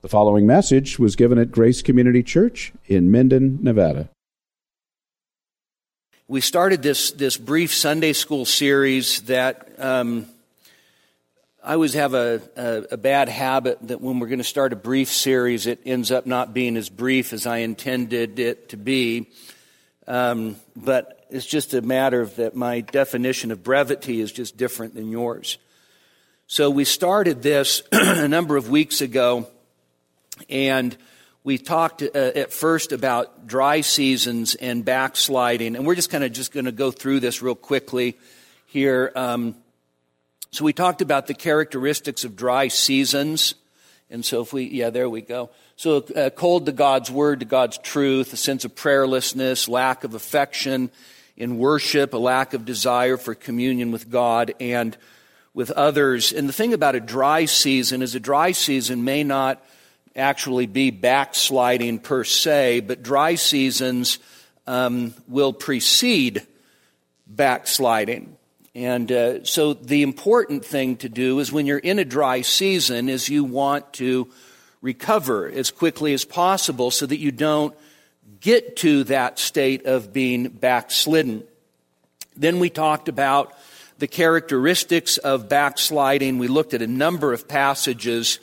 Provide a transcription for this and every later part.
The following message was given at Grace Community Church in Minden, Nevada. We started this brief Sunday school series that I always have a bad habit that when we're going to start a brief series, it ends up not being as brief as I intended it to be. But it's just a matter of that my definition of brevity is just different than yours. So we started this a number of weeks ago, and we talked at first about dry seasons and backsliding, and we're just going to go through this real quickly here. So we talked about the characteristics of dry seasons, and so there we go. So cold to God's word, to God's truth, a sense of prayerlessness, lack of affection in worship, a lack of desire for communion with God and with others. And the thing about a dry season is a dry season may not actually be backsliding per se, but dry seasons will precede backsliding. And so the important thing to do is when you're in a dry season is you want to recover as quickly as possible so that you don't get to that state of being backslidden. Then we talked about the characteristics of backsliding. We looked at a number of passages.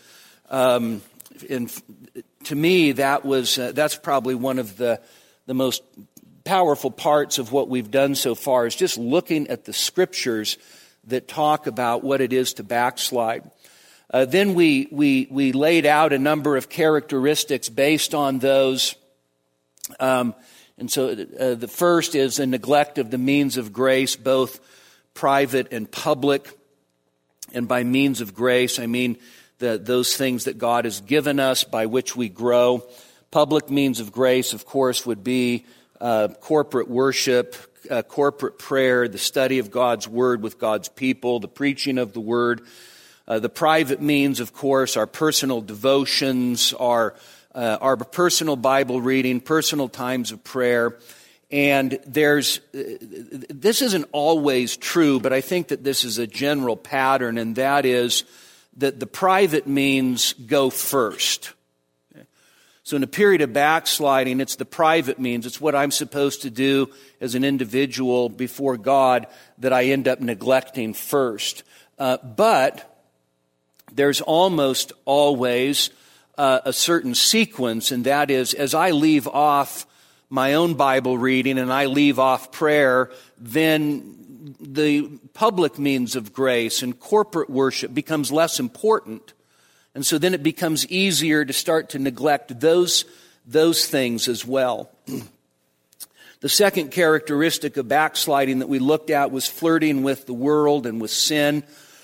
And to me, that's probably one of the most powerful parts of what we've done so far is just looking at the scriptures that talk about what it is to backslide. Then we laid out a number of characteristics based on those. And so the first is a neglect of the means of grace, both private and public. And by means of grace, I mean those things that God has given us by which we grow. Public means of grace, of course, would be corporate worship, corporate prayer, the study of God's Word with God's people, the preaching of the Word. The private means, of course, are personal devotions, our personal Bible reading, personal times of prayer. And this isn't always true, but I think that this is a general pattern, and that is that the private means go first. So in a period of backsliding, it's the private means. It's what I'm supposed to do as an individual before God that I end up neglecting first. But there's almost always a certain sequence, and that is as I leave off my own Bible reading and I leave off prayer, then the public means of grace and corporate worship becomes less important. And so then it becomes easier to start to neglect those things as well. The second characteristic of backsliding that we looked at was flirting with the world and with sin.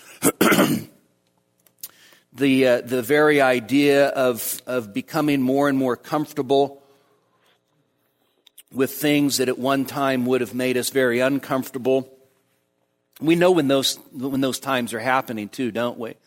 The very idea of becoming more and more comfortable with things that at one time would have made us very uncomfortable. We know when those times are happening too, don't we?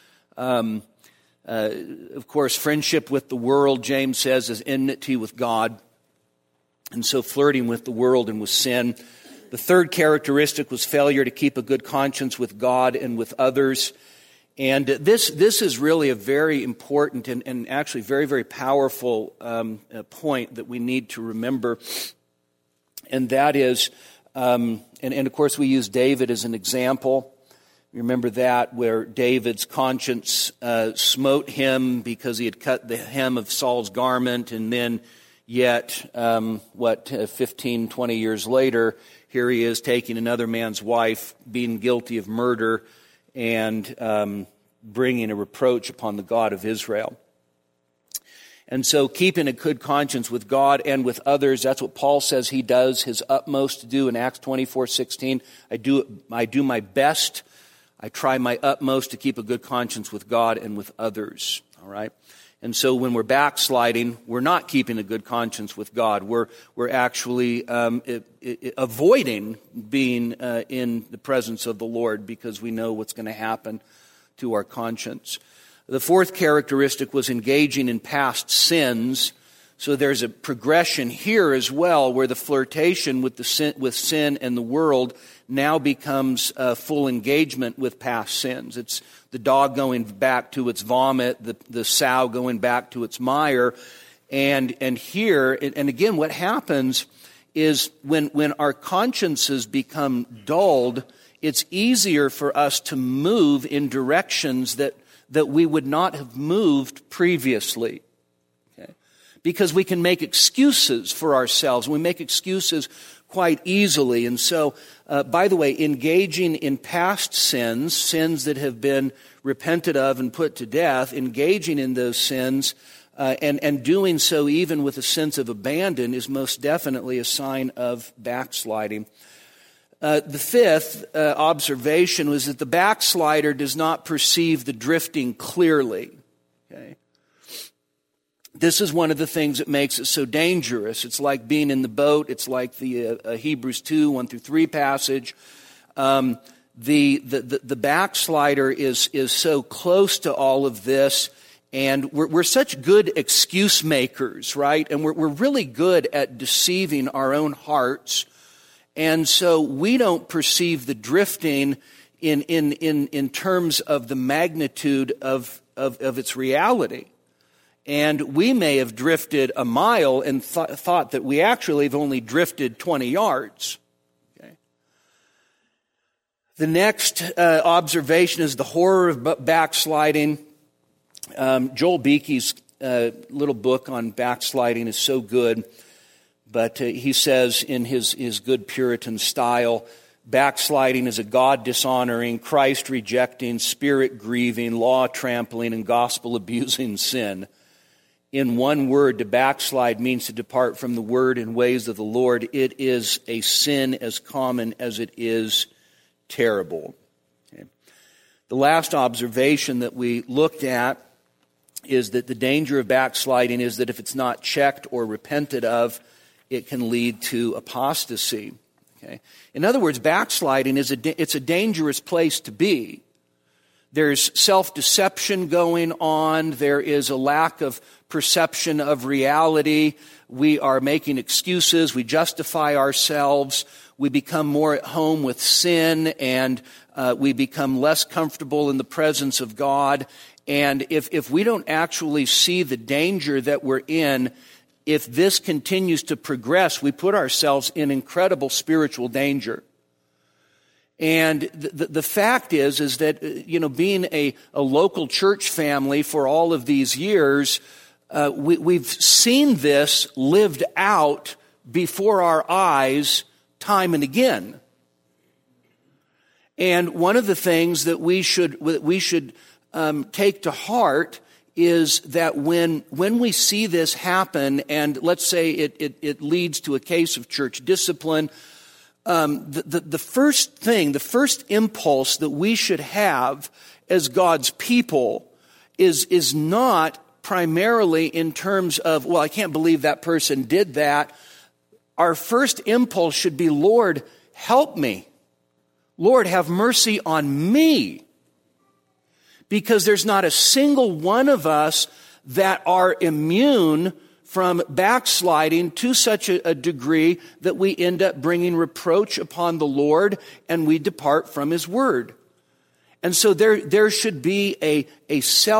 Of course, friendship with the world, James says, is enmity with God. And so flirting with the world and with sin. The third characteristic was failure to keep a good conscience with God and with others. And this is really a very important and actually very, very powerful point that we need to remember. And that is, and of course we use David as an example. Remember that, where David's conscience smote him because he had cut the hem of Saul's garment, and then yet, 15, 20 years later, here he is taking another man's wife, being guilty of murder, and bringing a reproach upon the God of Israel. And so keeping a good conscience with God and with others, that's what Paul says he does his utmost to do in Acts 24:16. I do my best. I try my utmost to keep a good conscience with God and with others. All right? And so when we're backsliding, we're not keeping a good conscience with God. We're actually avoiding being in the presence of the Lord because we know what's going to happen to our conscience. The fourth characteristic was engaging in past sins. So there's a progression here as well, where the flirtation with sin and the world now becomes full engagement with past sins. It's the dog going back to its vomit, the sow going back to its mire. And here, and again, what happens is when our consciences become dulled, it's easier for us to move in directions that we would not have moved previously. Okay? Because we can make excuses for ourselves. We make excuses quite easily. And so, by the way, engaging in past sins that have been repented of and put to death, engaging in those sins, and doing so even with a sense of abandon is most definitely a sign of backsliding. The fifth observation was that the backslider does not perceive the drifting clearly. Okay? This is one of the things that makes it so dangerous. It's like being in the boat. It's like the Hebrews 2, 1-3 passage. The backslider is so close to all of this, and we're such good excuse makers, right? And we're really good at deceiving our own hearts. And so we don't perceive the drifting in terms of the magnitude of its reality. And we may have drifted a mile and thought that we actually have only drifted 20 yards. Okay. The next observation is the horror of backsliding. Joel Beeke's little book on backsliding is so good. But he says in his good Puritan style, backsliding is a God-dishonoring, Christ-rejecting, Spirit-grieving, law-trampling, and gospel-abusing sin. In one word, to backslide means to depart from the word and ways of the Lord. It is a sin as common as it is terrible. Okay. The last observation that we looked at is that the danger of backsliding is that if it's not checked or repented of, it can lead to apostasy. Okay? In other words, backsliding it's a dangerous place to be. There's self-deception going on. There is a lack of perception of reality. We are making excuses. We justify ourselves. We become more at home with sin, and we become less comfortable in the presence of God. And if we don't actually see the danger that we're in, if this continues to progress, we put ourselves in incredible spiritual danger. And the fact is that, being a local church family for all of these years, we've seen this lived out before our eyes time and again. And one of the things that we should take to heart is that when we see this happen, and let's say it leads to a case of church discipline, the first impulse that we should have as God's people is not primarily in terms of, well, I can't believe that person did that. Our first impulse should be, Lord, help me. Lord, have mercy on me. Because there's not a single one of us that are immune from backsliding to such a degree that we end up bringing reproach upon the Lord and we depart from His Word. And so there should be a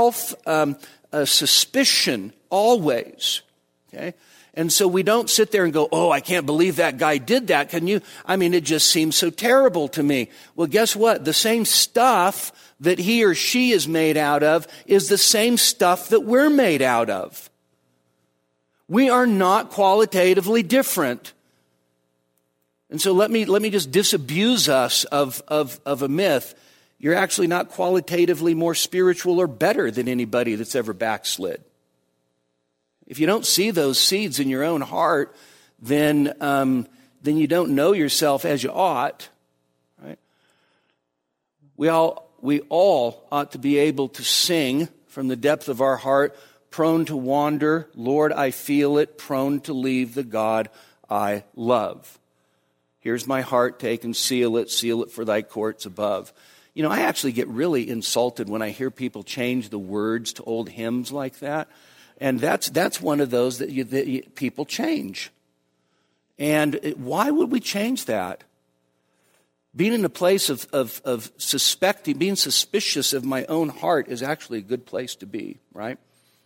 suspicion always. Okay? And so we don't sit there and go, oh, I can't believe that guy did that. It just seems so terrible to me. Well, guess what? The same stuff that he or she is made out of is the same stuff that we're made out of. We are not qualitatively different. And so let me just disabuse us of a myth. You're actually not qualitatively more spiritual or better than anybody that's ever backslid. If you don't see those seeds in your own heart, then you don't know yourself as you ought. Right? We all ought to be able to sing from the depth of our heart, prone to wander, Lord, I feel it, prone to leave the God I love. Here's my heart, take and seal it for thy courts above. I actually get really insulted when I hear people change the words to old hymns like that. And that's one of those that people change. And why would we change that? Being in a place of suspecting, being suspicious of my own heart is actually a good place to be, right?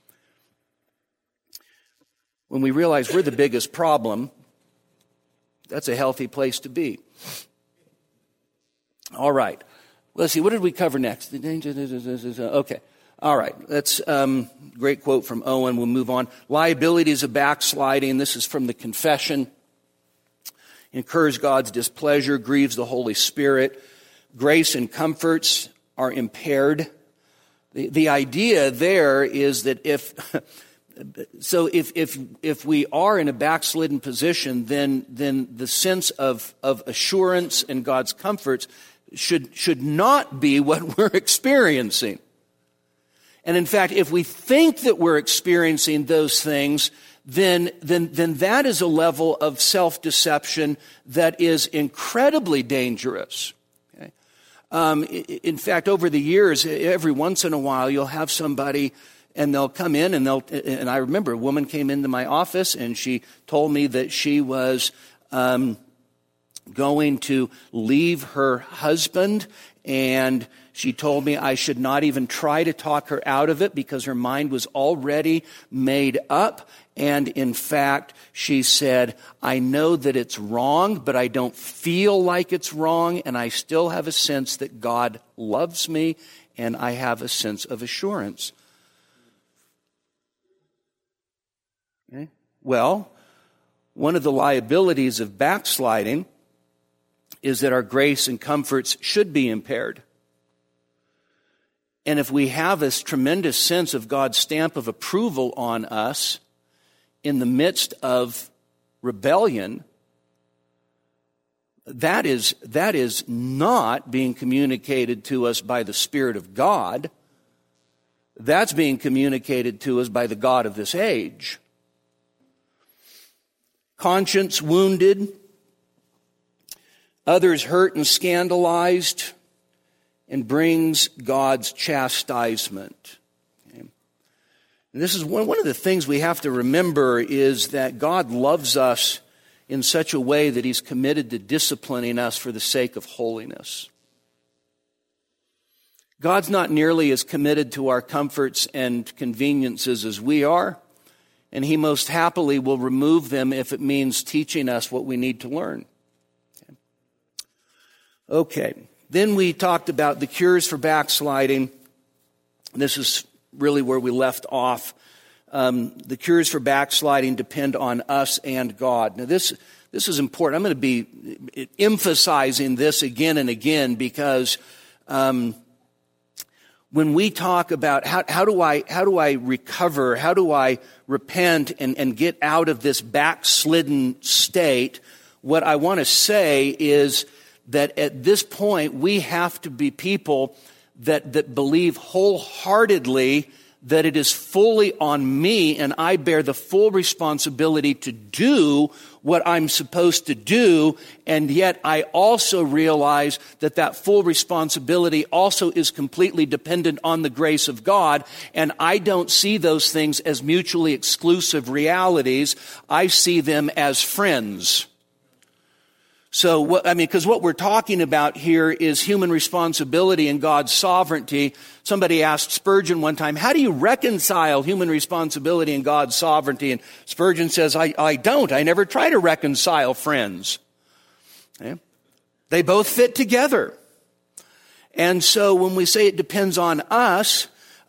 When we realize we're the biggest problem, that's a healthy place to be. All right. Let's see, what did we cover next? Okay. All right. That's great quote from Owen. We'll move on. Liabilities of backsliding. This is from the Confession. Incurs God's displeasure, grieves the Holy Spirit. Grace and comforts are impaired. The idea there is that if we are in a backslidden position, then the sense of assurance and God's comforts should not be what we're experiencing. And in fact, if we think that we're experiencing those things, then that is a level of self-deception that is incredibly dangerous. Okay? In fact, over the years, every once in a while, you'll have somebody and they'll come in and I remember a woman came into my office and she told me that she was going to leave her husband, and she told me I should not even try to talk her out of it because her mind was already made up. And in fact, she said, I know that it's wrong, but I don't feel like it's wrong, and I still have a sense that God loves me, and I have a sense of assurance. Okay? Well, one of the liabilities of backsliding is that our grace and comforts should be impaired. And if we have this tremendous sense of God's stamp of approval on us in the midst of rebellion, that is not being communicated to us by the Spirit of God. That's being communicated to us by the God of this age. Conscience wounded, others hurt and scandalized, and brings God's chastisement. Okay. And this is one of the things we have to remember is that God loves us in such a way that He's committed to disciplining us for the sake of holiness. God's not nearly as committed to our comforts and conveniences as we are, and He most happily will remove them if it means teaching us what we need to learn. Okay. Then we talked about the cures for backsliding. This is really where we left off. The cures for backsliding depend on us and God. Now this is important. I'm going to be emphasizing this again and again because when we talk about how do I recover, how do I repent and get out of this backslidden state, what I want to say is that at this point we have to be people that believe wholeheartedly that it is fully on me and I bear the full responsibility to do what I'm supposed to do, and yet I also realize that full responsibility also is completely dependent on the grace of God, and I don't see those things as mutually exclusive realities. I see them as friends. So, because what we're talking about here is human responsibility and God's sovereignty. Somebody asked Spurgeon one time, how do you reconcile human responsibility and God's sovereignty? And Spurgeon says, I don't. I never try to reconcile friends. Okay? They both fit together. And so when we say it depends on us,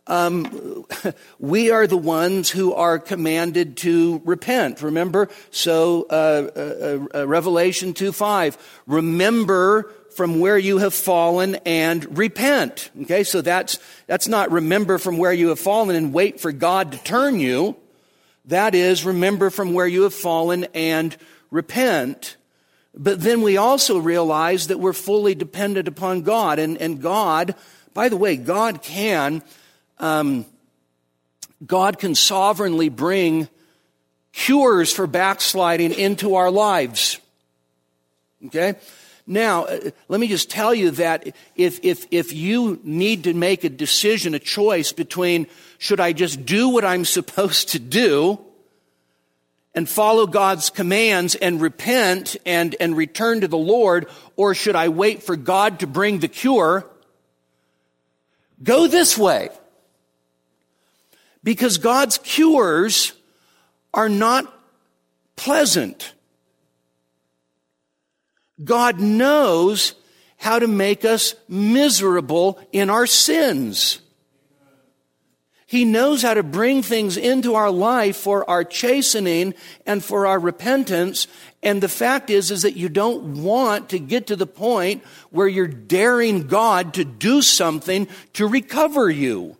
we are the ones who are commanded to repent. Remember? So, Revelation 2:5, remember from where you have fallen and repent. Okay, so that's not remember from where you have fallen and wait for God to turn you. That is, remember from where you have fallen and repent. But then we also realize that we're fully dependent upon God. And God, by the way, God can sovereignly bring cures for backsliding into our lives. Okay? Now, let me just tell you that if you need to make a decision, a choice between should I just do what I'm supposed to do and follow God's commands and repent and return to the Lord, or should I wait for God to bring the cure, go this way. Because God's cures are not pleasant. God knows how to make us miserable in our sins. He knows how to bring things into our life for our chastening and for our repentance. And the fact is that you don't want to get to the point where you're daring God to do something to recover you.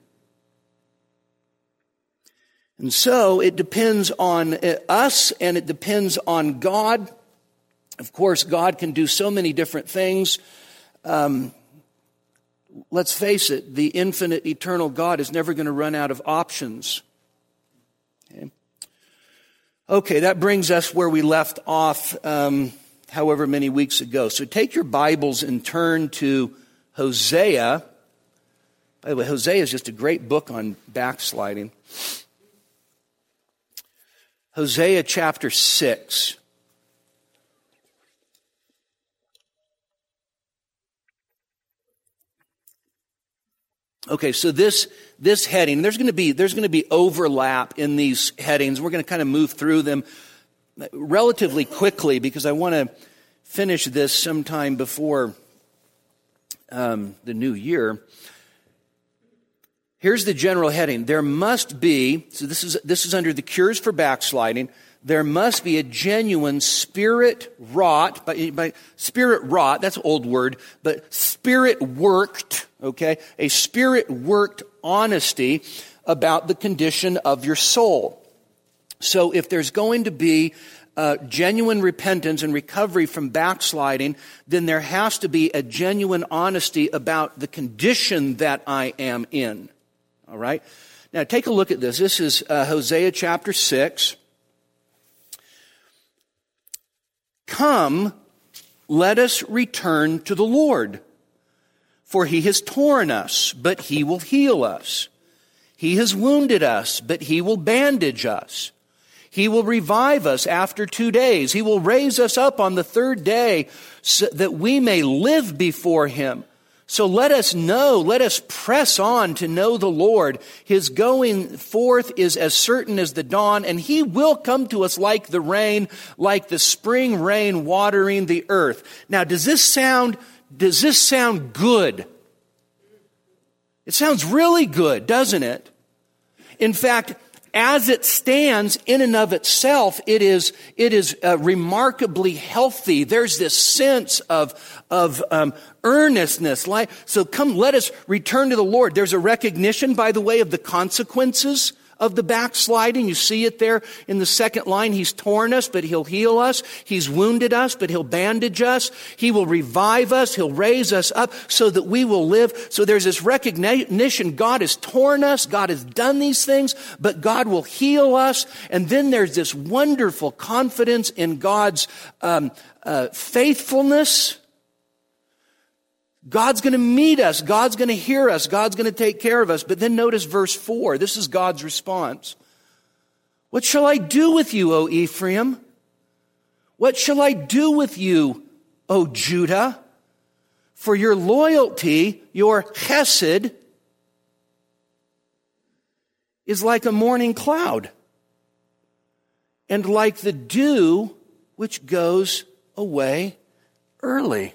And so it depends on us and it depends on God. Of course, God can do so many different things. Let's face it, the infinite, eternal God is never going to run out of options. Okay, that brings us where we left off however many weeks ago. So take your Bibles and turn to Hosea. By the way, Hosea is just a great book on backsliding. Hosea chapter 6. Okay, so this heading, there's going to be overlap in these headings. We're going to kind of move through them relatively quickly because I want to finish this sometime before the new year. Here's the general heading. There must be, so this is under the cures for backsliding. There must be a genuine spirit wrought, by spirit wrought, that's an old word, but spirit worked, okay? A spirit worked honesty about the condition of your soul. So if there's going to be genuine repentance and recovery from backsliding, then there has to be a genuine honesty about the condition that I am in. All right? Now take a look at this. This is Hosea chapter 6. Come, let us return to the Lord, for he has torn us, but he will heal us. He has wounded us, but he will bandage us. He will revive us after 2 days. He will raise us up on the third day so that we may live before him. So let us press on to know the Lord. His going forth is as certain as the dawn, and he will come to us like the rain, like the spring rain watering the earth. Now, does this sound good? It sounds really good, doesn't it? In fact, as it stands in and of itself, it is remarkably healthy. There's this sense of earnestness. So come, let us return to the Lord. There's a recognition, by the way, of the consequences of the backsliding. You see it there in the second line. He's torn us, but he'll heal us. He's wounded us, but he'll bandage us. He will revive us. He'll raise us up so that we will live. So there's this recognition. God has torn us. God has done these things, but God will heal us. And then there's this wonderful confidence in God's faithfulness. God's going to meet us. God's going to hear us. God's going to take care of us. But then notice verse 4. This is God's response. What shall I do with you, O Ephraim? What shall I do with you, O Judah? For your loyalty, your chesed, is like a morning cloud, and like the dew which goes away early.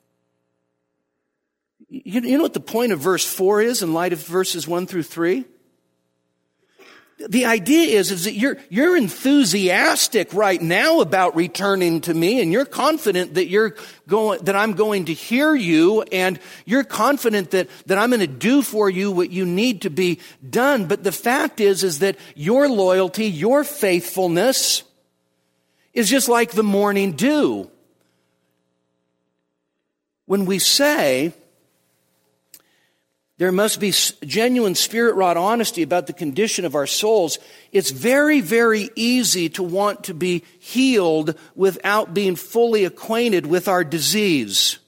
You know what the point of verse 4 is in light of verses 1 through 3? The idea is that you're enthusiastic right now about returning to me, and you're confident that I'm going to hear you, and you're confident that I'm going to do for you what you need to be done. But the fact is that your loyalty, your faithfulness is just like the morning dew. When we say There must be genuine spirit-wrought honesty about the condition of our souls. It's very, very easy to want to be healed without being fully acquainted with our disease.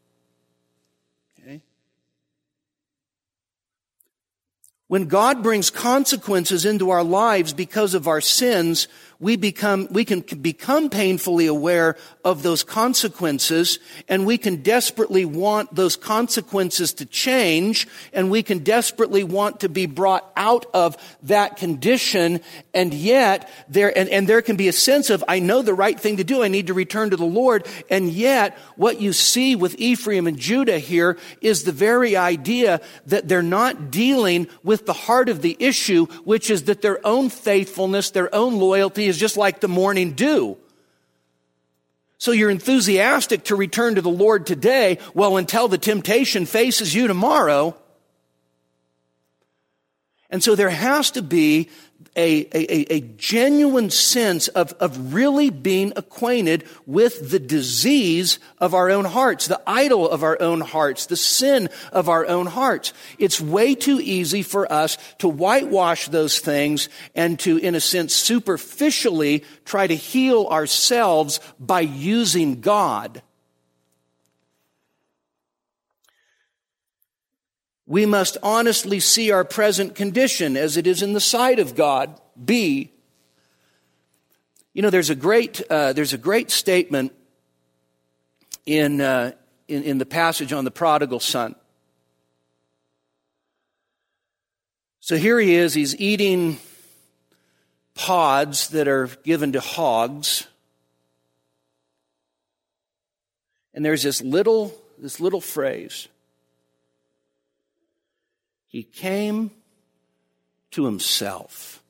Okay? When God brings consequences into our lives because of our sins, we can become painfully aware of those consequences, and we can desperately want those consequences to change, and we can desperately want to be brought out of that condition, and yet there can be a sense of, I know the right thing to do, I need to return to the Lord, and yet what you see with Ephraim and Judah here is the very idea that they're not dealing with the heart of the issue, which is that their own faithfulness, their own loyalty is just like the morning dew. So you're enthusiastic to return to the Lord today, well, until the temptation faces you tomorrow. And so there has to be a genuine sense of really being acquainted with the disease of our own hearts, the idol of our own hearts, the sin of our own hearts. It's way too easy for us to whitewash those things and to, in a sense, superficially try to heal ourselves by using God. We must honestly see our present condition as it is in the sight of God. B. There's a great statement in the passage on the prodigal son. So here he is. He's eating pods that are given to hogs, and there's this little phrase. He came to himself.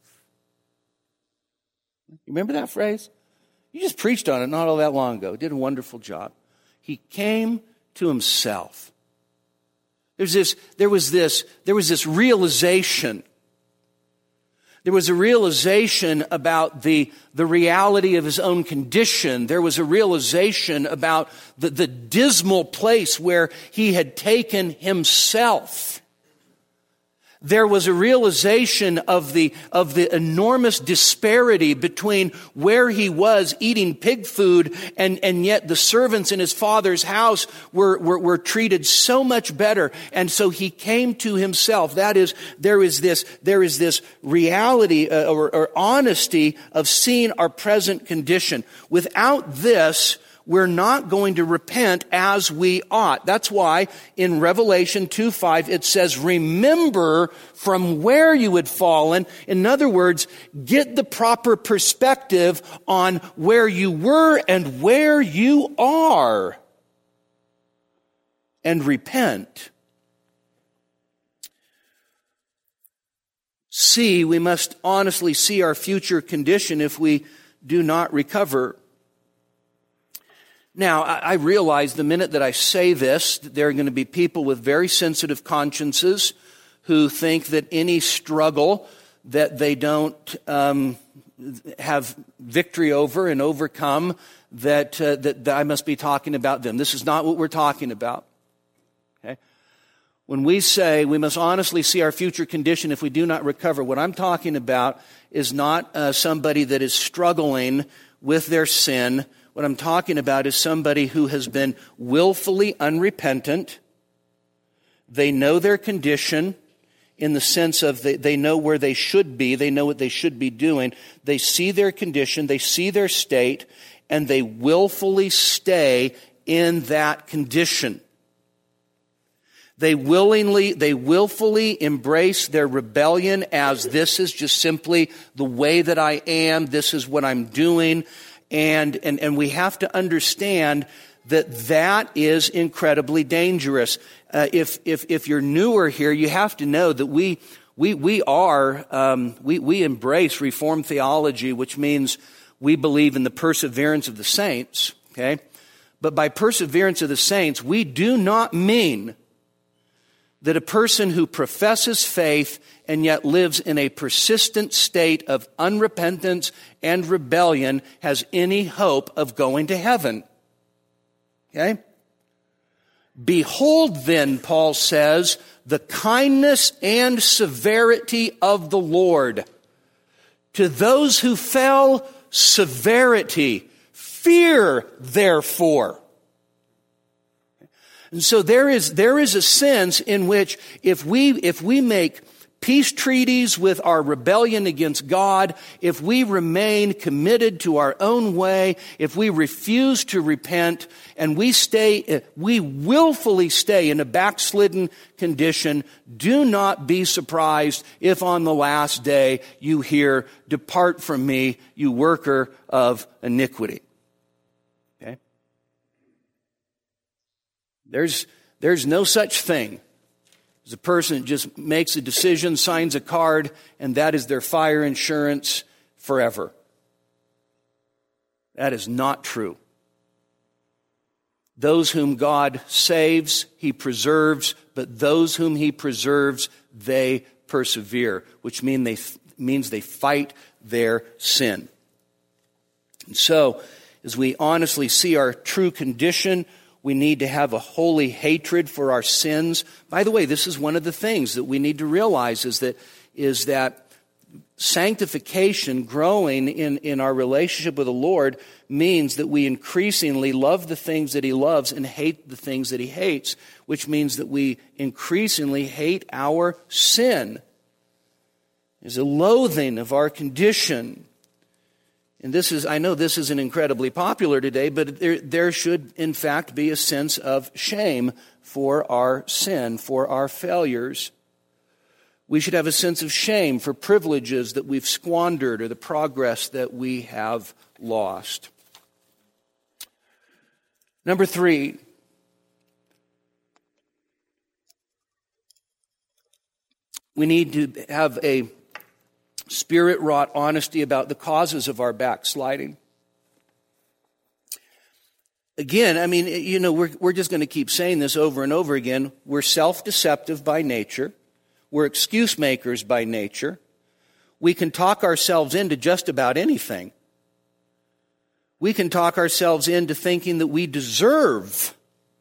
You remember that phrase? You just preached on it not all that long ago. Did a wonderful job. He came to himself. There was this realization. There was a realization about the reality of his own condition. There was a realization about the dismal place where he had taken himself. There was a realization of the enormous disparity between where he was eating pig food and yet the servants in his father's house were treated so much better. And so he came to himself. That is, there is this reality or honesty of seeing our present condition. Without this, we're not going to repent as we ought. That's why in Revelation 2:5 it says, remember from where you had fallen. In other words, get the proper perspective on where you were and where you are. And repent. C, we must honestly see our future condition if we do not recover. Now, I realize the minute that I say this, that there are going to be people with very sensitive consciences who think that any struggle that they don't have victory over and overcome, that I must be talking about them. This is not what we're talking about. Okay? When we say we must honestly see our future condition if we do not recover, what I'm talking about is not somebody that is struggling with their sin. What I'm talking about is somebody who has been willfully unrepentant. They know their condition in the sense of they know where they should be. They know what they should be doing. They see their condition. They see their state. And they willfully stay in that condition. They willfully embrace their rebellion as this is just simply the way that I am. This is what I'm doing. And we have to understand that is incredibly dangerous. If you're newer here, you have to know that we embrace Reformed theology, which means we believe in the perseverance of the saints. Okay, but by perseverance of the saints, we do not mean that a person who professes faith and yet lives in a persistent state of unrepentance and rebellion has any hope of going to heaven. Okay? Behold then, Paul says, the kindness and severity of the Lord. To those who fell, severity. Fear, therefore. And so there is a sense in which if we make peace treaties with our rebellion against God, if we remain committed to our own way, if we refuse to repent, and we willfully stay in a backslidden condition, do not be surprised if on the last day you hear, "Depart from me, you worker of iniquity." Okay? There's no such thing as a person that just makes a decision, signs a card, and that is their fire insurance forever. That is not true. Those whom God saves, He preserves, but those whom He preserves, they persevere, which means they fight their sin. And so, as we honestly see our true condition, we need to have a holy hatred for our sins. By the way, this is one of the things that we need to realize is that sanctification, growing in our relationship with the Lord, means that we increasingly love the things that He loves and hate the things that He hates, which means that we increasingly hate our sin. There's a loathing of our condition. And I know this isn't incredibly popular today, but there should in fact be a sense of shame for our sin, for our failures. We should have a sense of shame for privileges that we've squandered or the progress that we have lost. Number 3, we need to have a Spirit-wrought honesty about the causes of our backsliding. Again, we're just going to keep saying this over and over again. We're self-deceptive by nature. We're excuse makers by nature. We can talk ourselves into just about anything. We can talk ourselves into thinking that we deserve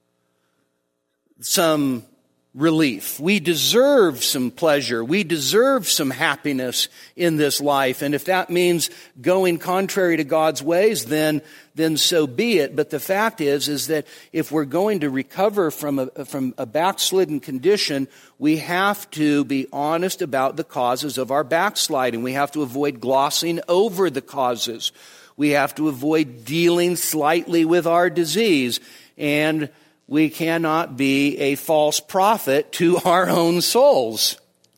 some relief. We deserve some pleasure. We deserve some happiness in this life. And if that means going contrary to God's ways, then so be it. But the fact is that if we're going to recover from a backslidden condition, we have to be honest about the causes of our backsliding. We have to avoid glossing over the causes. We have to avoid dealing slightly with our disease. And we cannot be a false prophet to our own souls.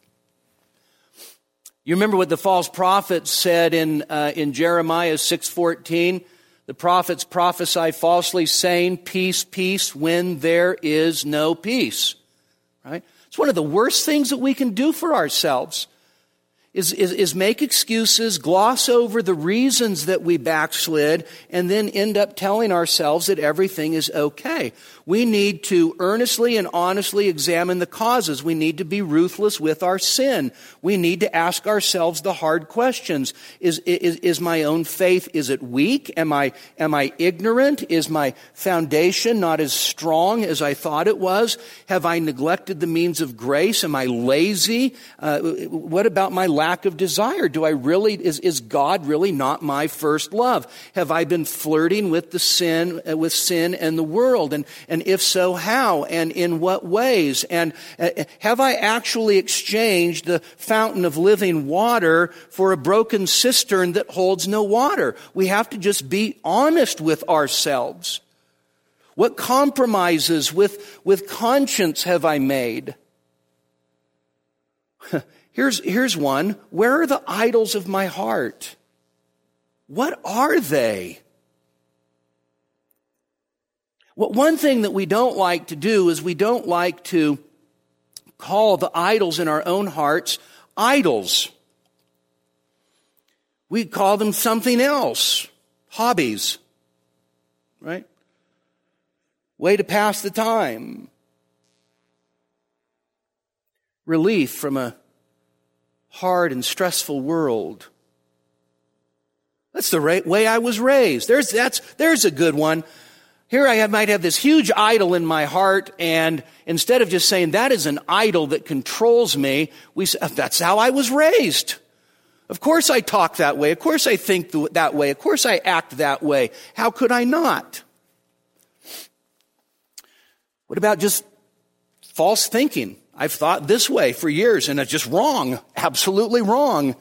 You remember what the false prophet said in Jeremiah 6:14? The prophets prophesy falsely, saying, "Peace, peace," when there is no peace. Right? It's one of the worst things that we can do for ourselves. Is make excuses, gloss over the reasons that we backslid, and then end up telling ourselves that everything is okay. We need to earnestly and honestly examine the causes. We need to be ruthless with our sin. We need to ask ourselves the hard questions. Is my own faith, is it weak? Am I ignorant? Is my foundation not as strong as I thought it was? Have I neglected the means of grace? Am I lazy? What about my lack of desire? Is God really not my first love? Have I been flirting with sin and the world? And if so, how? And in what ways? And have I actually exchanged the fountain of living water for a broken cistern that holds no water? We have to just be honest with ourselves. What compromises with conscience have I made? Here's one. Where are the idols of my heart? What are they? Well, one thing that we don't like to do is we don't like to call the idols in our own hearts idols. We call them something else. Hobbies. Right? Way to pass the time. Relief from a hard and stressful world. That's the way I was raised. There's a good one. Here I might have this huge idol in my heart, and instead of just saying that is an idol that controls me, we say, that's how I was raised. Of course I talk that way. Of course I think that way. Of course I act that way. How could I not? What about just false thinking? I've thought this way for years, and it's just wrong. Absolutely wrong.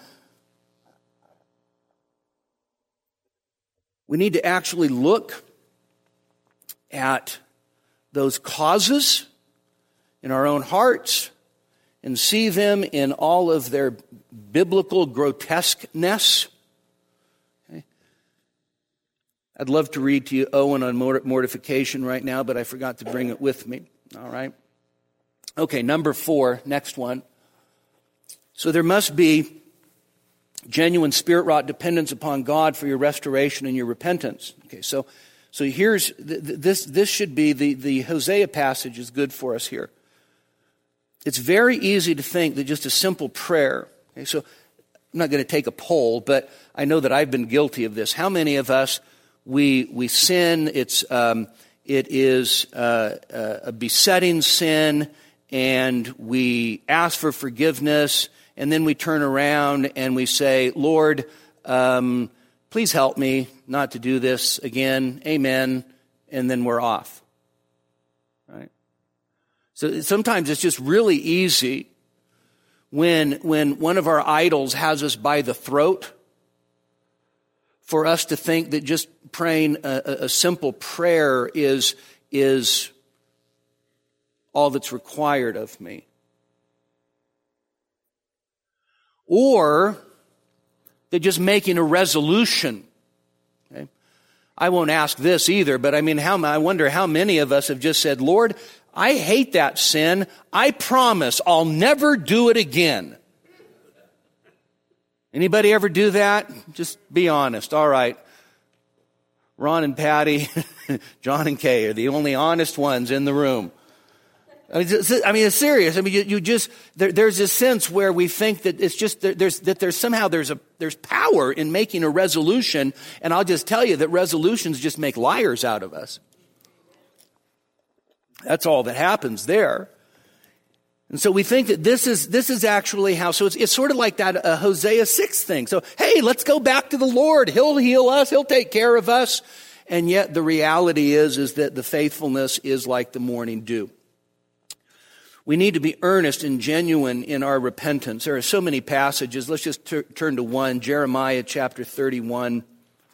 We need to actually look at those causes in our own hearts and see them in all of their biblical grotesqueness. Okay. I'd love to read to you Owen on mortification right now, but I forgot to bring it with me. All right. Okay, number 4, next one. So there must be genuine spirit-wrought dependence upon God for your restoration and your repentance. Okay, so here's this should be the Hosea passage is good for us here. It's very easy to think that just a simple prayer. Okay, so I'm not going to take a poll, but I know that I've been guilty of this. How many of us we sin? It is a besetting sin, and we ask for forgiveness, and then we turn around and we say, Lord, please help me not to do this again. Amen. And then we're off. Right? So sometimes it's just really easy when one of our idols has us by the throat for us to think that just praying a simple prayer is all that's required of me. Or that just making a resolution. Okay? I won't ask this either, but I wonder how many of us have just said, Lord, I hate that sin. I promise I'll never do it again. Anybody ever do that? Just be honest. All right. Ron and Patty, John and Kay are the only honest ones in the room. It's serious. You just there's this sense where we think that it's just there's power in making a resolution, and I'll just tell you that resolutions just make liars out of us. That's all that happens there. And so we think that this is actually how. So it's sort of like that Hosea 6 thing. So hey, let's go back to the Lord. He'll heal us. He'll take care of us. And yet the reality is that the faithfulness is like the morning dew. We need to be earnest and genuine in our repentance. There are so many passages. Let's just turn to one, Jeremiah chapter 31.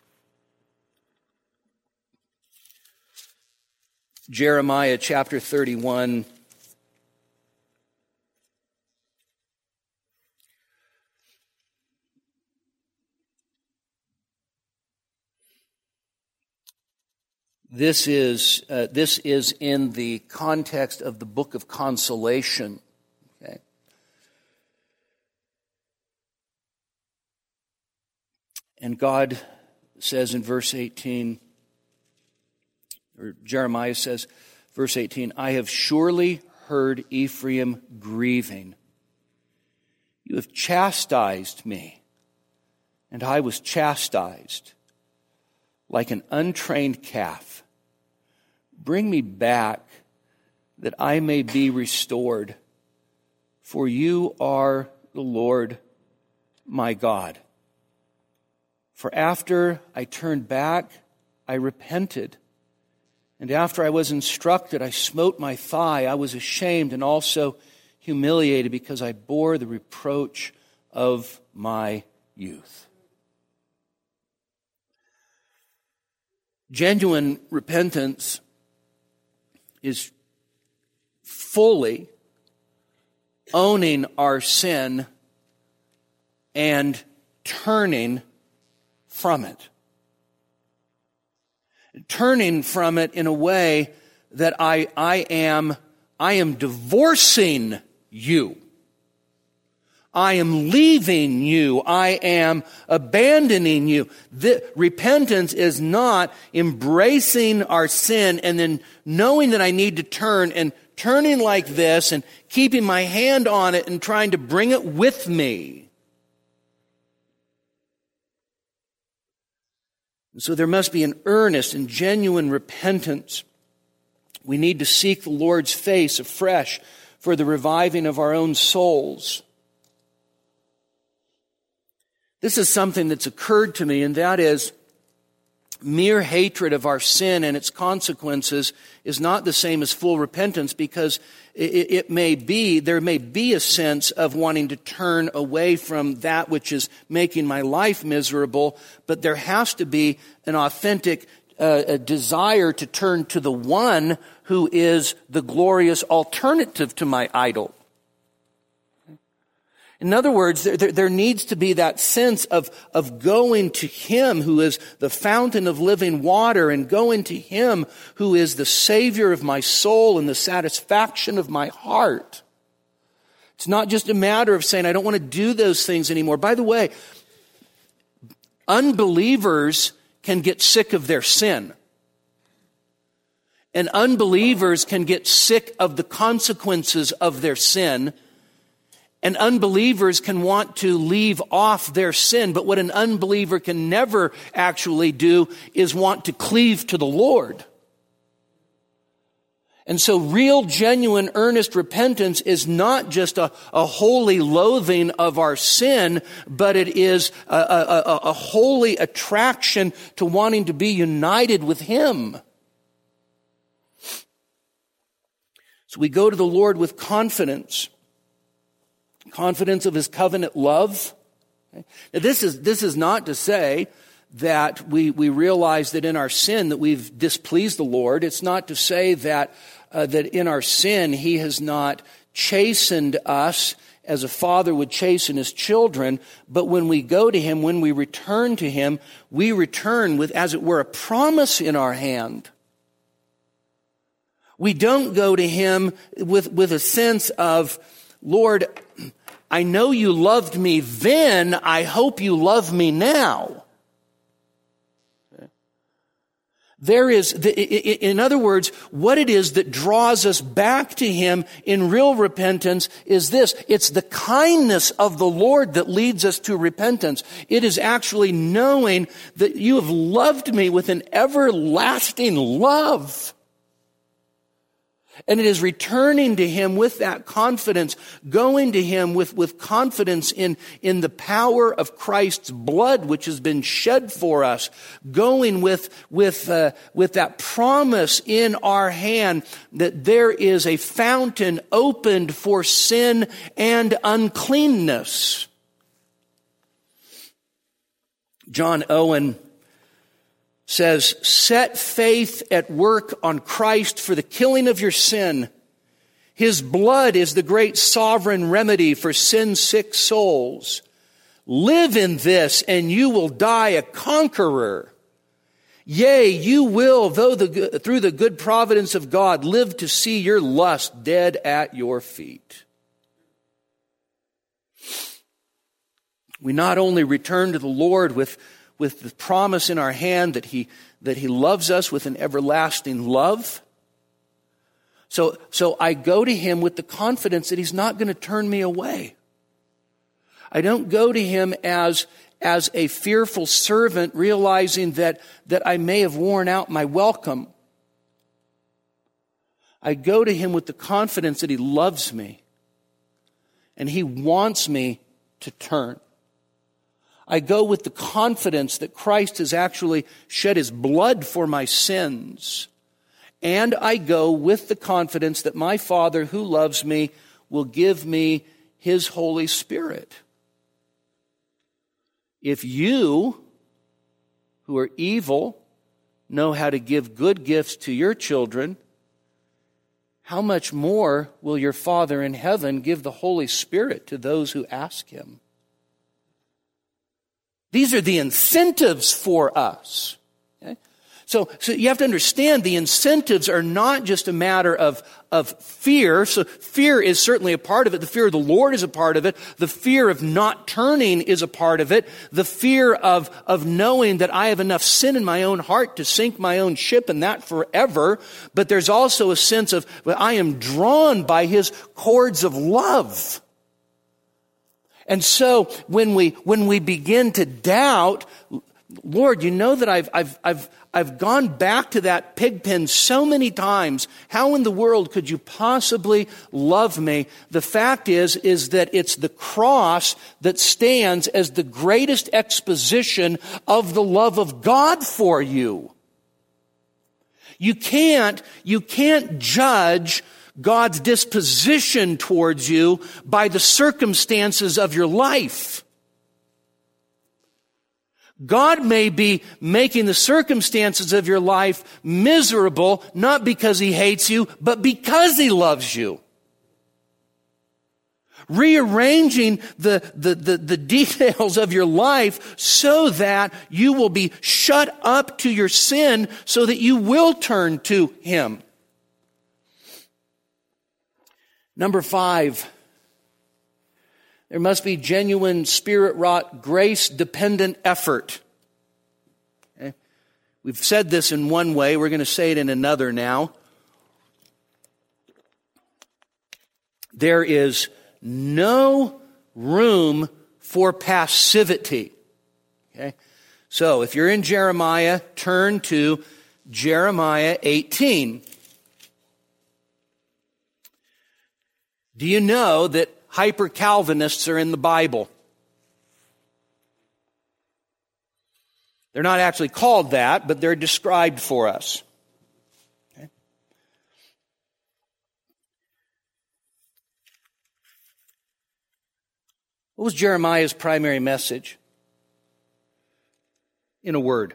Jeremiah chapter 31. This is in the context of the book of consolation. Okay. And God says in verse 18, or Jeremiah says, verse 18, I have surely heard Ephraim grieving. You have chastised me, and I was chastised like an untrained calf. Bring me back that I may be restored, for you are the Lord my God. For after I turned back, I repented. And after I was instructed, I smote my thigh. I was ashamed and also humiliated because I bore the reproach of my youth. Genuine repentance is fully owning our sin and turning from it. Turning from it in a way that I am divorcing you. I am leaving you. I am abandoning you. Repentance is not embracing our sin and then knowing that I need to turn and turning like this and keeping my hand on it and trying to bring it with me. So there must be an earnest and genuine repentance. We need to seek the Lord's face afresh for the reviving of our own souls. This is something that's occurred to me, and that is mere hatred of our sin and its consequences is not the same as full repentance, because there may be a sense of wanting to turn away from that which is making my life miserable, but there has to be an authentic a desire to turn to the one who is the glorious alternative to my idol. In other words, there needs to be that sense of going to Him who is the fountain of living water, and going to Him who is the Savior of my soul and the satisfaction of my heart. It's not just a matter of saying, I don't want to do those things anymore. By the way, unbelievers can get sick of their sin. And unbelievers can get sick of the consequences of their sin. And unbelievers can want to leave off their sin, but what an unbeliever can never actually do is want to cleave to the Lord. And so real, genuine, earnest repentance is not just a holy loathing of our sin, but it is a holy attraction to wanting to be united with Him. So we go to the Lord with confidence of His covenant love. Now, this is not to say that we realize that in our sin that we've displeased the Lord. It's not to say that in our sin He has not chastened us as a father would chasten his children. But when we go to Him, when we return to Him, we return with, as it were, a promise in our hand. We don't go to Him with a sense of, Lord, I know you loved me then, I hope you love me now. There is, in other words, what it is that draws us back to Him in real repentance is this. It's the kindness of the Lord that leads us to repentance. It is actually knowing that you have loved me with an everlasting love. And it is returning to Him with that confidence, going to Him with confidence in the power of Christ's blood, which has been shed for us, going with that promise in our hand that there is a fountain opened for sin and uncleanness. John Owen says, set faith at work on Christ for the killing of your sin. His blood is the great sovereign remedy for sin-sick souls. Live in this and you will die a conqueror. Yea, you will, through the good providence of God, live to see your lust dead at your feet. We not only return to the Lord with the promise in our hand that He loves us with an everlasting love. So I go to Him with the confidence that He's not going to turn me away. I don't go to Him as a fearful servant, realizing that I may have worn out my welcome. I go to Him with the confidence that He loves me and He wants me to turn. I go with the confidence that Christ has actually shed His blood for my sins. And I go with the confidence that my Father who loves me will give me His Holy Spirit. If you, who are evil, know how to give good gifts to your children, how much more will your Father in heaven give the Holy Spirit to those who ask Him? These are the incentives for us. Okay? So you have to understand the incentives are not just a matter of fear. So fear is certainly a part of it. The fear of the Lord is a part of it. The fear of not turning is a part of it. The fear of knowing that I have enough sin in my own heart to sink my own ship and that forever. But there's also a sense of, well, I am drawn by His cords of love. And so when we begin to doubt, Lord, you know that I've gone back to that pig pen so many times. How in the world could you possibly love me? The fact is that it's the cross that stands as the greatest exposition of the love of God for you. You can't judge God's disposition towards you by the circumstances of your life. God may be making the circumstances of your life miserable, not because He hates you, but because He loves you. Rearranging the details of your life so that you will be shut up to your sin so that you will turn to Him. Number 5. There must be genuine, Spirit-wrought, grace-dependent effort. Okay? We've said this in one way. We're going to say it in another now. There is no room for passivity. Okay? So, if you're in Jeremiah, turn to Jeremiah 18. Do you know that hyper-Calvinists are in the Bible? They're not actually called that, but they're described for us. Okay? What was Jeremiah's primary message? In a word.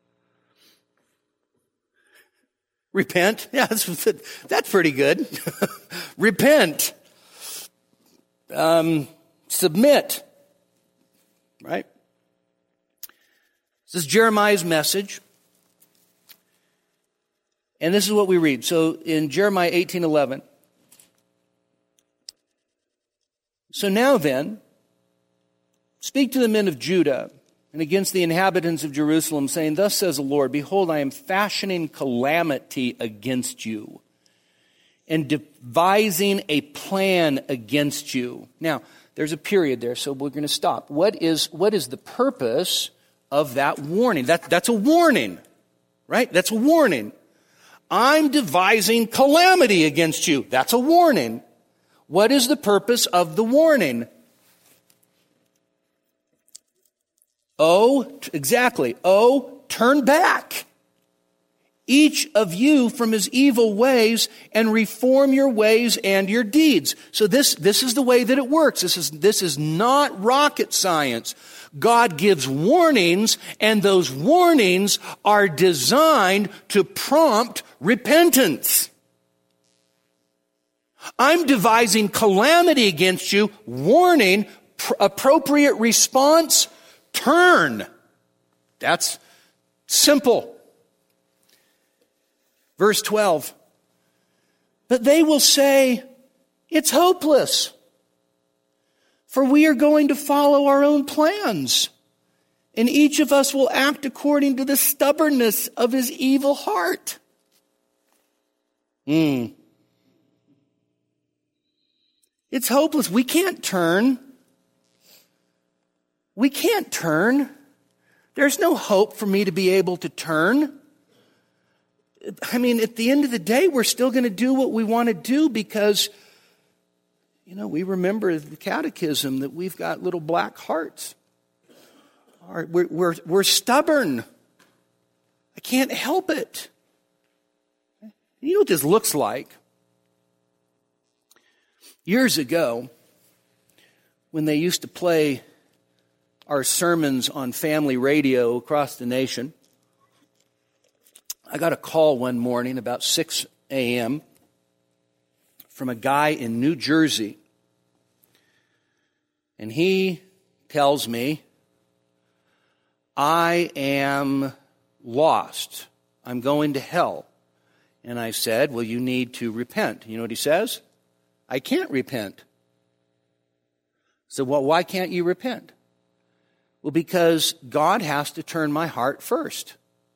Repent. Yeah, that's pretty good. Repent. Submit. Right? This is Jeremiah's message. And this is what we read. So in Jeremiah 18:11. So now then, speak to the men of Judah and against the inhabitants of Jerusalem, saying, Thus says the Lord, Behold, I am fashioning calamity against you, and devising a plan against you. Now, there's a period there, so we're going to stop. What is the purpose of that warning? That's a warning, right? That's a warning. I'm devising calamity against you. That's a warning. What is the purpose of the warning? Turn back, each of you from his evil ways, and reform your ways and your deeds. So this is the way that it works. This is not rocket science. God gives warnings, and those warnings are designed to prompt repentance. I'm devising calamity against you, warning, appropriate response, turn. That's simple. Verse 12. But they will say, it's hopeless, for we are going to follow our own plans, and each of us will act according to the stubbornness of his evil heart. It's hopeless. We can't turn. We can't turn. There's no hope for me to be able to turn. I mean, at the end of the day, we're still going to do what we want to do because, we remember the catechism that we've got little black hearts. We're stubborn. I can't help it. You know what this looks like? Years ago, when they used to play our sermons on family radio across the nation, I got a call one morning about 6 a.m. from a guy in New Jersey. And he tells me, I am lost. I'm going to hell. And I said, well, you need to repent. You know what he says? I can't repent. So, well, why can't you repent? Well, because God has to turn my heart first.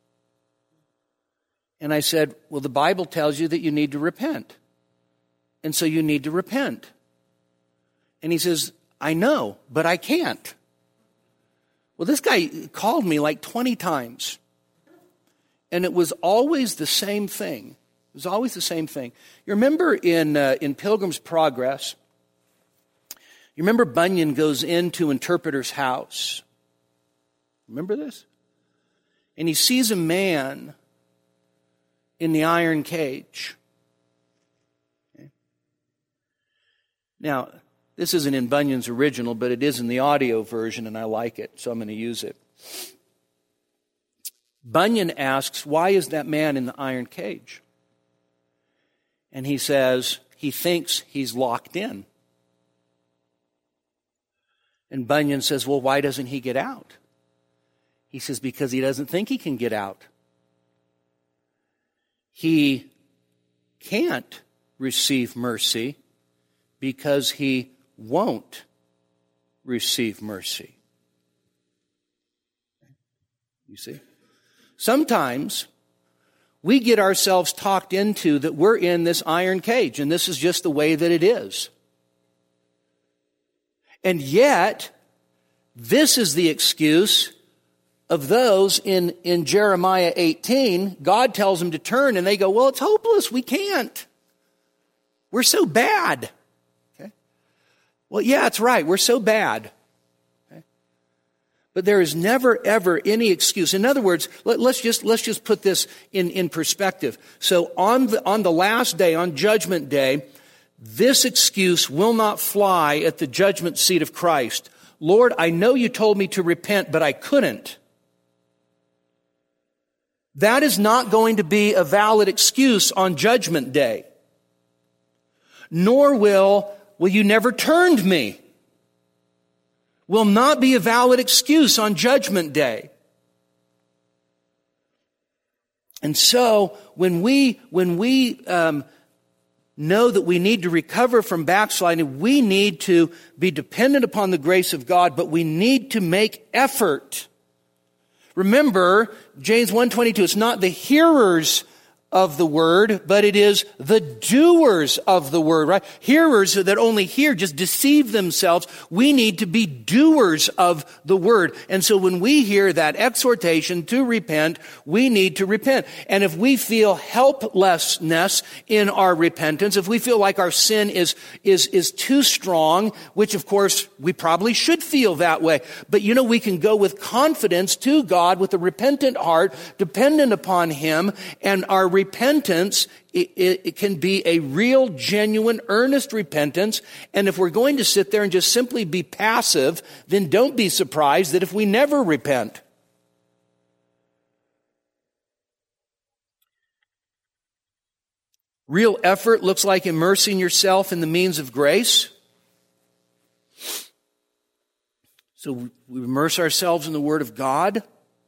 And I said, well, the Bible tells you that you need to repent. And so you need to repent. And he says, I know, but I can't. Well, this guy called me like 20 times. And it was always the same thing. It was always the same thing. You remember in Pilgrim's Progress, you remember Bunyan goes into Interpreter's house. Remember this? And he sees a man in the iron cage. Okay. Now, this isn't in Bunyan's original, but it is in the audio version, and I like it, so I'm going to use it. Bunyan asks, why is that man in the iron cage? And he says, he thinks he's locked in. And Bunyan says, well, why doesn't he get out? He says, because he doesn't think he can get out. He can't receive mercy because he won't receive mercy. You see? Sometimes we get ourselves talked into that we're in this iron cage, and this is just the way that it is. And yet, this is the excuse of those in Jeremiah 18. God tells them to turn, and they go, well, it's hopeless. We can't. We're so bad. Okay? Well, yeah, it's right. We're so bad. Okay? But there is never, ever any excuse. In other words, let's just put this in perspective. So on the last day, on Judgment Day, this excuse will not fly at the judgment seat of Christ. Lord, I know you told me to repent, but I couldn't. That is not going to be a valid excuse on Judgment Day. Nor will you never turned me. Will not be a valid excuse on Judgment Day. And so, when we know that we need to recover from backsliding, we need to be dependent upon the grace of God, but we need to make effort. Remember, James 1:22, it's not the hearers of the word, but it is the doers of the word, right? Hearers that only hear just deceive themselves. We need to be doers of the word. And so when we hear that exhortation to repent, we need to repent. And if we feel helplessness in our repentance, if we feel like our sin is too strong, which of course we probably should feel that way, but we can go with confidence to God with a repentant heart, dependent upon Him, and our repentance, it can be a real, genuine, earnest repentance. And if we're going to sit there and just simply be passive, then don't be surprised that if we never repent. Real effort looks like immersing yourself in the means of grace. So we immerse ourselves in the Word of God.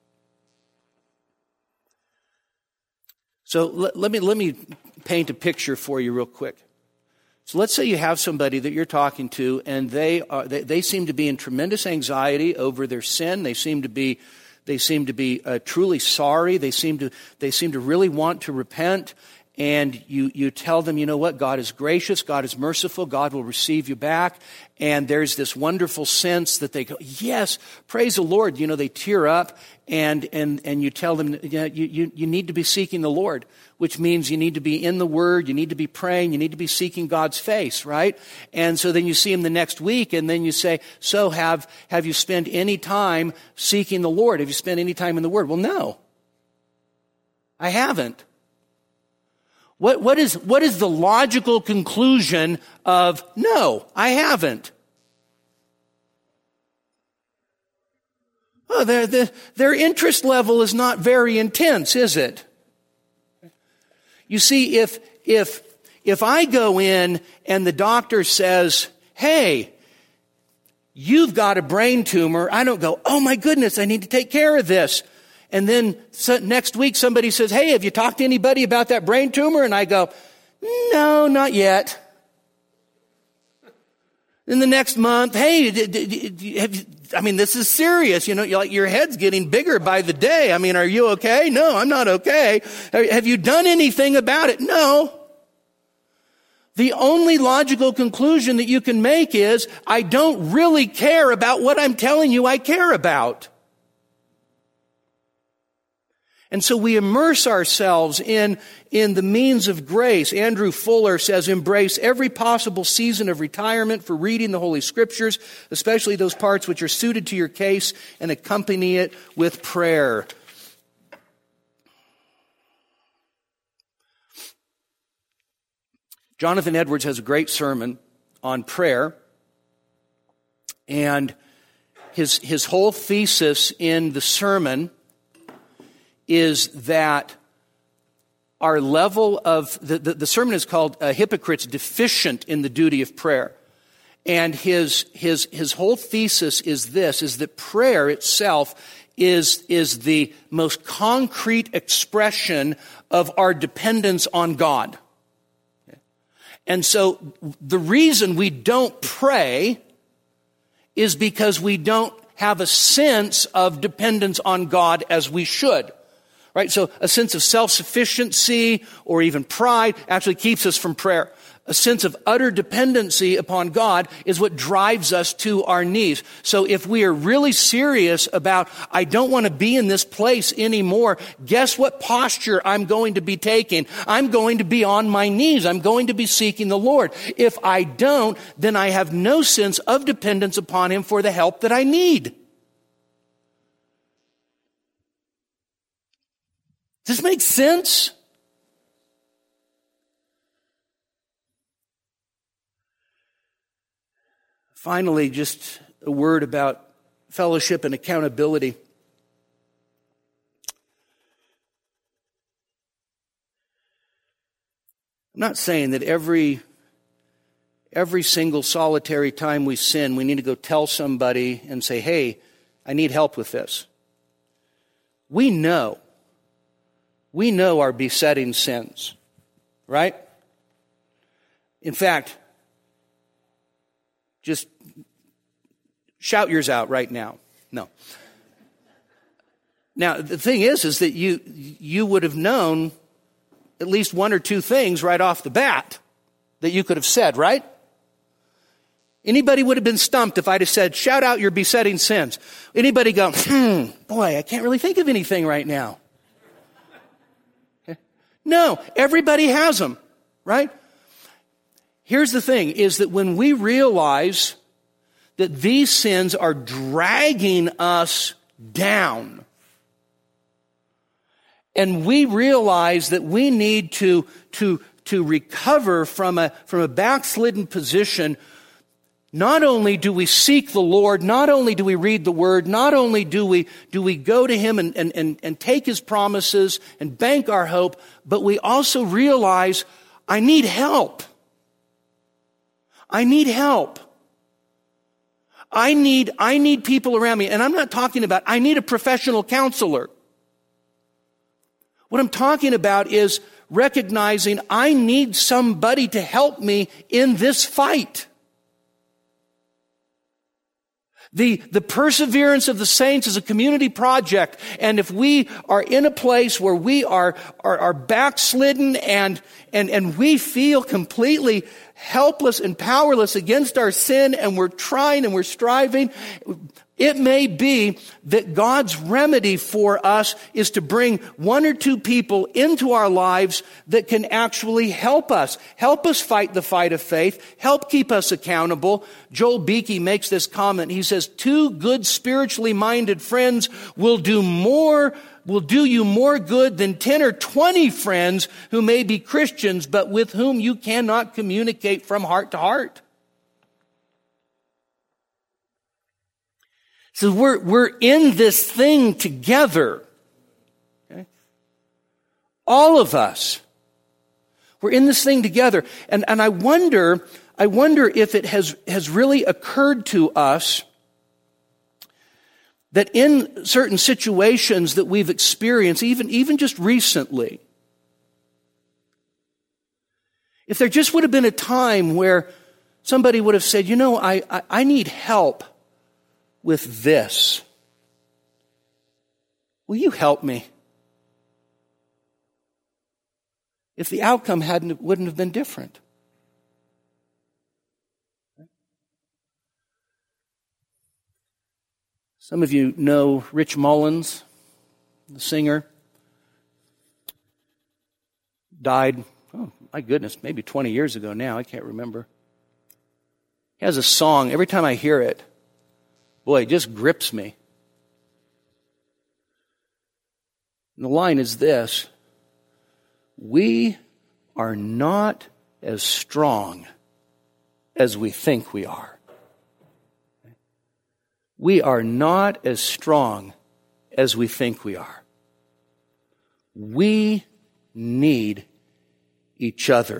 So let me paint a picture for you real quick. So let's say you have somebody that you're talking to, and they seem to be in tremendous anxiety over their sin. They seem to be truly sorry. They seem to really want to repent. And you tell them, you know what, God is gracious, God is merciful, God will receive you back. And there's this wonderful sense that they go, yes, praise the Lord. They tear up, and you tell them, you need to be seeking the Lord, which means you need to be in the Word, you need to be praying, you need to be seeking God's face, right? And so then you see him the next week, and then you say, so have you spent any time seeking the Lord? Have you spent any time in the Word? Well, no, I haven't. What is the logical conclusion of, no, I haven't? Oh, their interest level is not very intense, is it? You see, if I go in and the doctor says, hey, you've got a brain tumor, I don't go, oh my goodness, I need to take care of this. And then next week somebody says, hey, have you talked to anybody about that brain tumor? And I go, no, not yet. Then the next month, hey, this is serious. Your head's getting bigger by the day. Are you okay? No, I'm not okay. Have you done anything about it? No. The only logical conclusion that you can make is, I don't really care about what I'm telling you I care about. And so we immerse ourselves in the means of grace. Andrew Fuller says, embrace every possible season of retirement for reading the Holy Scriptures, especially those parts which are suited to your case, and accompany it with prayer. Jonathan Edwards has a great sermon on prayer, and his whole thesis in the sermon is that our level of, the sermon is called Hypocrites Deficient in the Duty of Prayer. And his whole thesis is this, is that prayer itself is the most concrete expression of our dependence on God. And so the reason we don't pray is because we don't have a sense of dependence on God as we should. Right? So a sense of self-sufficiency or even pride actually keeps us from prayer. A sense of utter dependency upon God is what drives us to our knees. So if we are really serious about, I don't want to be in this place anymore, guess what posture I'm going to be taking? I'm going to be on my knees. I'm going to be seeking the Lord. If I don't, then I have no sense of dependence upon Him for the help that I need. Does this make sense? Finally, just a word about fellowship and accountability. I'm not saying that every single solitary time we sin, we need to go tell somebody and say, hey, I need help with this. We know our besetting sins, right? In fact, just shout yours out right now. No. Now, the thing is that you would have known at least one or two things right off the bat that you could have said, right? Anybody would have been stumped if I'd have said, shout out your besetting sins. Anybody go, boy, I can't really think of anything right now. No, everybody has them, right? Here's the thing, is that when we realize that these sins are dragging us down, and we realize that we need to recover from a backslidden position, not only do we seek the Lord, not only do we read the Word, not only do we go to Him and take His promises and bank our hope, but we also realize, I need help. I need help. I need people around me. And I'm not talking about, I need a professional counselor. What I'm talking about is recognizing I need somebody to help me in this fight. The perseverance of the saints is a community project, and if we are in a place where we are backslidden and we feel completely helpless and powerless against our sin, and we're trying and we're striving, it may be that God's remedy for us is to bring one or two people into our lives that can actually help us fight the fight of faith, help keep us accountable. Joel Beakey makes this comment. He says, 2 good spiritually minded friends will do you more good than 10 or 20 friends who may be Christians, but with whom you cannot communicate from heart to heart. So we're in this thing together. Okay? All of us. We're in this thing together. And I wonder if it has really occurred to us that in certain situations that we've experienced, even just recently, if there just would have been a time where somebody would have said, I need help with this. Will you help me? If the outcome wouldn't have been different. Some of you know Rich Mullins, the singer. died, oh my goodness, maybe 20 years ago now, I can't remember. He has a song, every time I hear it, boy, it just grips me. And the line is this: we are not as strong as we think we are. We are not as strong as we think we are. We need each other.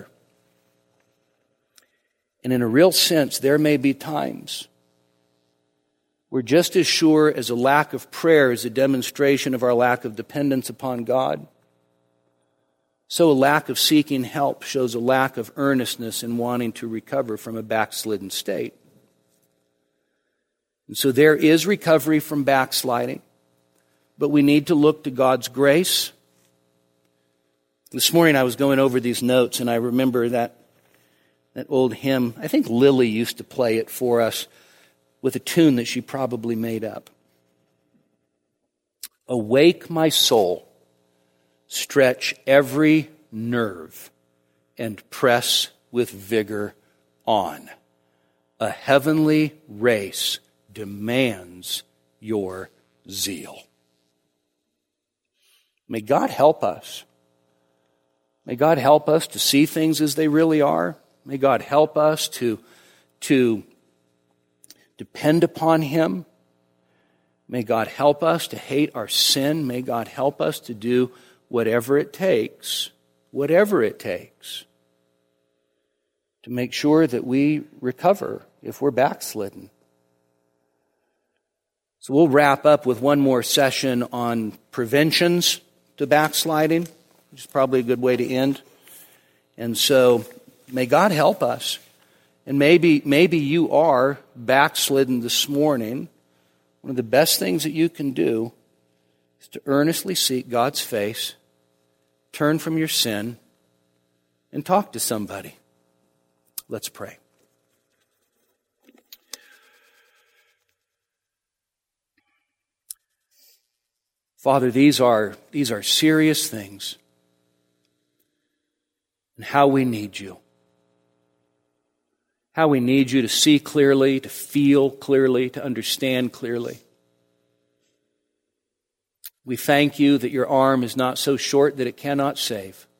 And in a real sense, there may be times where just as sure as a lack of prayer is a demonstration of our lack of dependence upon God, so a lack of seeking help shows a lack of earnestness in wanting to recover from a backslidden state. And so there is recovery from backsliding, but we need to look to God's grace. This morning I was going over these notes and I remember that old hymn. I think Lily used to play it for us with a tune that she probably made up. Awake, my soul, stretch every nerve, and press with vigor on. A heavenly race demands your zeal. May God help us. May God help us to see things as they really are. May God help us to depend upon Him. May God help us to hate our sin. May God help us to do whatever it takes to make sure that we recover if we're backslidden. So we'll wrap up with one more session on preventions to backsliding, which is probably a good way to end. And so may God help us. And maybe you are backslidden this morning. One of the best things that you can do is to earnestly seek God's face, turn from your sin, and talk to somebody. Let's pray. Father, these are serious things, and how we need you. How we need you to see clearly, to feel clearly, to understand clearly. We thank you that your arm is not so short that it cannot save.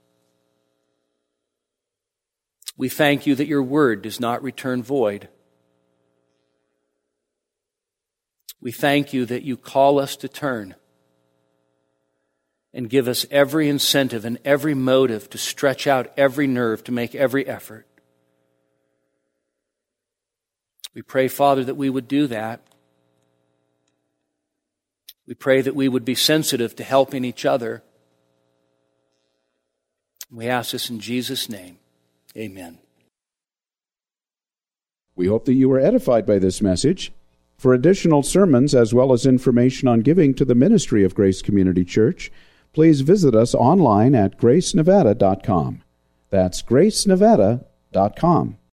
We thank you that your word does not return void. We thank you that you call us to turn and give us every incentive and every motive to stretch out every nerve, to make every effort. We pray, Father, that we would do that. We pray that we would be sensitive to helping each other. We ask this in Jesus' name. Amen. We hope that you were edified by this message. For additional sermons as well as information on giving to the ministry of Grace Community Church, please visit us online at gracenevada.com. That's gracenevada.com.